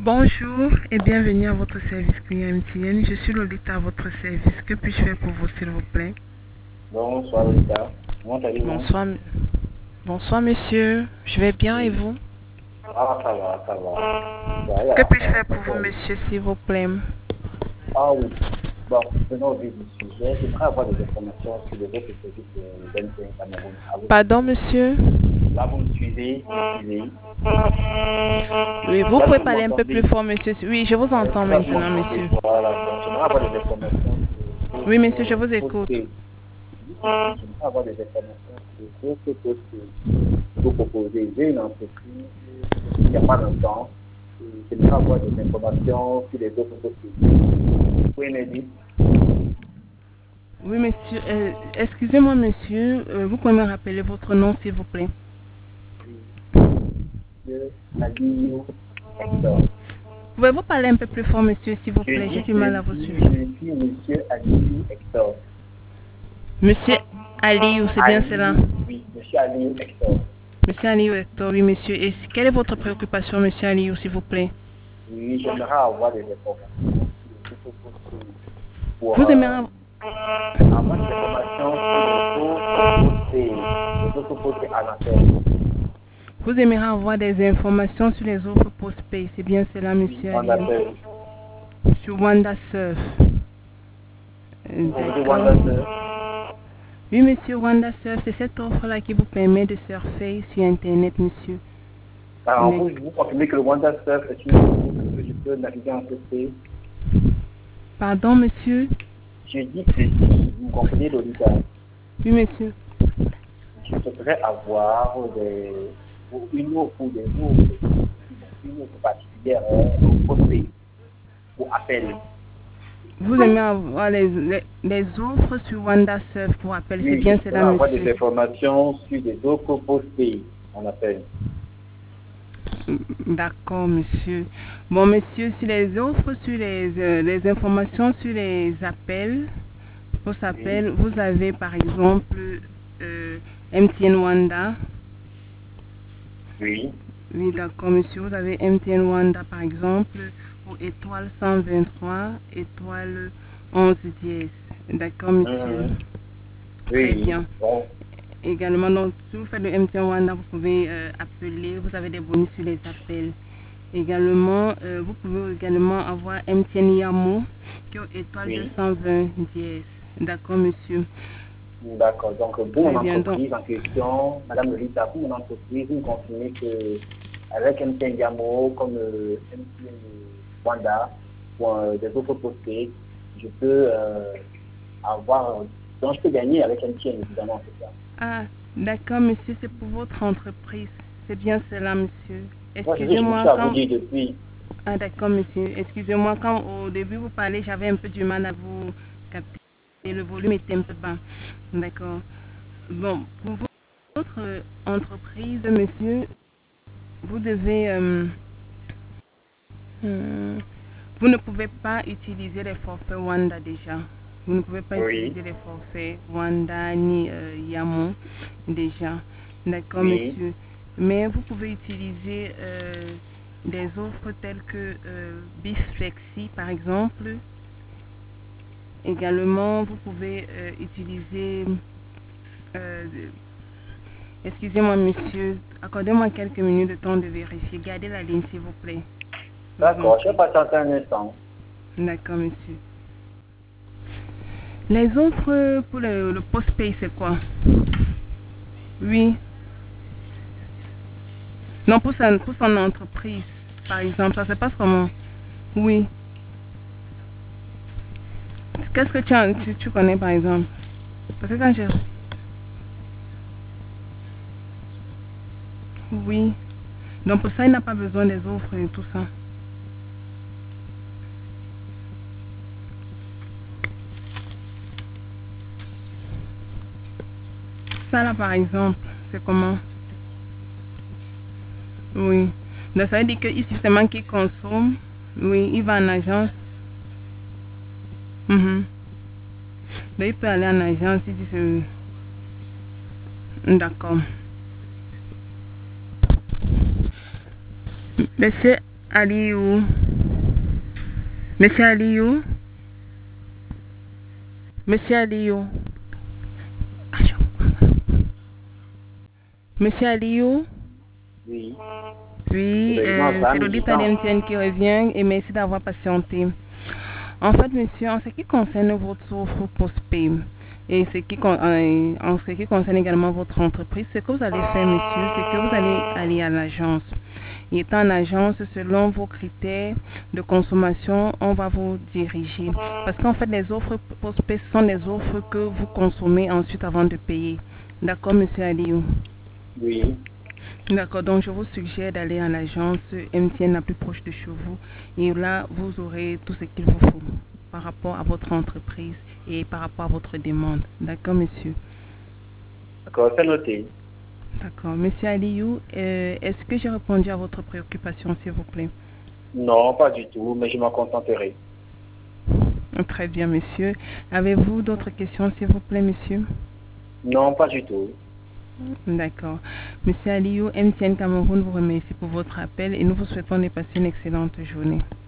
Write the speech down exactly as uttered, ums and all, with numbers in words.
Bonjour et bienvenue à votre service client M T N. Je suis Lolita à votre service. Que puis-je faire pour vous, s'il vous plaît? Bonsoir Lolita. Comment allez-vous? Bonsoir, m- bonsoir monsieur. Je vais bien et Oui. vous? Ah, ça va, ça va. Voilà, Que puis-je ça va, faire ça pour vous, va. monsieur, s'il vous plaît? Ah oui. Bon, venons au vif du sujet. J'aimerais avoir des informations sur les autres services de d'M T N Cameroun. Ah oui. Pardon, monsieur? Là, vous me suivez, vous me suivez. Oui, vous Là, pouvez vous parler un peu plus m'entendez. fort, monsieur. Oui, je vous Euh, entends Là, vous maintenant, m'entendez. monsieur. Voilà. Donc, j'aimerais avoir des informations sur Oui, monsieur, je d'autres vous écoute. postes. J'aimerais avoir des informations sur d'autres postes que vous proposez. J'ai une entreprise il n'y a pas longtemps. Et j'aimerais avoir des informations sur les autres postes. Vous pouvez m'aider? Oui, monsieur. euh, excusez-moi, monsieur. euh, vous pouvez me rappeler votre nom, s'il vous plaît? Monsieur Aliou Hector. Pouvez-vous parler un peu plus fort, monsieur, s'il vous Je plaît? J'ai dis, du je mal à vous dis, suivre. je suis Monsieur Aliou Hector. Monsieur Aliou, c'est bien cela? Aliou, oui, Monsieur Aliou Hector. Monsieur Aliou Hector, oui, monsieur. Et quelle est votre préoccupation, monsieur Aliou, s'il vous plaît? Oui, j'aimerais avoir des informations sur les autres postes pour Vous euh, aimez... avoir des informations sur les autres postes, les autres postes à l'antenne. Vous aimeriez avoir des informations sur les offres postpay, c'est bien cela, Oui, monsieur on Aliou? appelle. Sur Wanda Surf. Euh, Vous voulez D'accord. WandaSurf? Oui, monsieur, Wanda Surf, c'est cette offre-là qui vous permet de surfer sur Internet, monsieur. Alors, Mais- vous, vous confirmez que le WandaSurf est une ressource que je peux naviguer en postpay? Pardon, monsieur? Je dis ceci, vous comprenez, Lolita? Oui, monsieur. Je souhaiterais avoir des, une offre ou des offres, une offre particulière hein, au postpay, au appel. Vous aimez avoir les, les, les offres sur Wanda Surf pour appel, c'est Oui, je bien souhaiterais cela, avoir des monsieur? informations sur des offres postpay, on appelle. D'accord, monsieur. Bon, monsieur, sur les offres, sur les, euh, les informations sur les appels, vos Oui, appels, vous avez par exemple euh, M T N Wanda. oui, Oui, d'accord, monsieur. Vous avez M T N Wanda par exemple, ou étoile cent vingt-trois, étoile onze dièse. D'accord, monsieur. mhm, Très oui, bien. bon, Également, donc, si vous faites le M T N Wanda, vous pouvez euh, appeler, vous avez des bonus sur les appels. Également, euh, vous pouvez également avoir M T N Yamo, qui est étoile oui. deux cent vingt dièse. D'accord, monsieur. D'accord. Donc, pour Très mon bien. Donc, entreprise en question, Madame Lolita, pour mon entreprise, vous me confirmez que avec M T N Yamo, comme euh, M T N Wanda, ou euh, des autres postpaid, je peux euh, avoir, donc je peux gagner avec M T N, évidemment, c'est ça. ah, d'accord, monsieur, c'est pour votre entreprise. C'est bien cela, monsieur. Moi, je, je me Excusez-moi suis à vous quand... dire depuis. Ah, d'accord, monsieur. Excusez-moi quand au début vous parlez, j'avais un peu du mal à vous capter. Et le volume était un peu bas. D'accord. Bon, pour votre euh, entreprise, monsieur, vous devez... euh, hmm, vous ne pouvez pas utiliser les forfaits Wanda déjà. Vous ne pouvez pas Oui, utiliser les forfaits Wanda ni euh, Yamon déjà. D'accord, oui, monsieur. Mais vous pouvez utiliser euh, des offres telles que euh, Bisflexi, par exemple. Également, vous pouvez euh, utiliser... euh, excusez-moi, monsieur. Accordez-moi quelques minutes de temps de vérifier. Gardez la ligne, s'il vous plaît. Je vous en d'accord, je vais prie. patienter un instant. D'accord, monsieur. Les offres pour le, le post-pay, c'est quoi? Oui. Non, pour, sa, pour son entreprise, par exemple, ça se passe comment? Oui. Qu'est-ce que tu, as- tu, tu connais, par exemple? Parce que quand je... Oui. Donc pour ça, il n'a pas besoin des offres et tout ça. Ça, là, par exemple, c'est comment? Oui. Donc ça veut dire qu'il suffit seulement qu'il consomme. Oui, il va en agence. Mhm. Donc il peut aller en agence, il dit c'est... D'accord. Monsieur Aliou. Monsieur Aliou. Monsieur Aliou. Monsieur Aliou. Oui. Oui, euh, c'est l'auditeur M T N qui revient et merci d'avoir patienté. En fait, monsieur, en ce qui concerne votre offre postpay et ce qui, euh, en ce qui concerne également votre entreprise, ce que vous allez faire, monsieur, c'est que vous allez aller à l'agence. Et étant en agence, selon vos critères de consommation, on va vous diriger. Parce qu'en fait, les offres postpay sont les offres que vous consommez ensuite avant de payer. D'accord, monsieur Aliou? Oui. D'accord, donc je vous suggère d'aller à l'agence M T N la plus proche de chez vous et là vous aurez tout ce qu'il vous faut par rapport à votre entreprise et par rapport à votre demande. D'accord, monsieur? D'accord, c'est noté. D'accord. Monsieur Aliou, euh, est-ce que j'ai répondu à votre préoccupation, s'il vous plaît? Non, pas du tout, mais je m'en contenterai. Très bien, monsieur. Avez-vous d'autres questions, s'il vous plaît, monsieur? Non, pas du tout. D'accord. Monsieur Aliou, M T N Cameroun vous remercie pour votre appel et nous vous souhaitons de passer une excellente journée.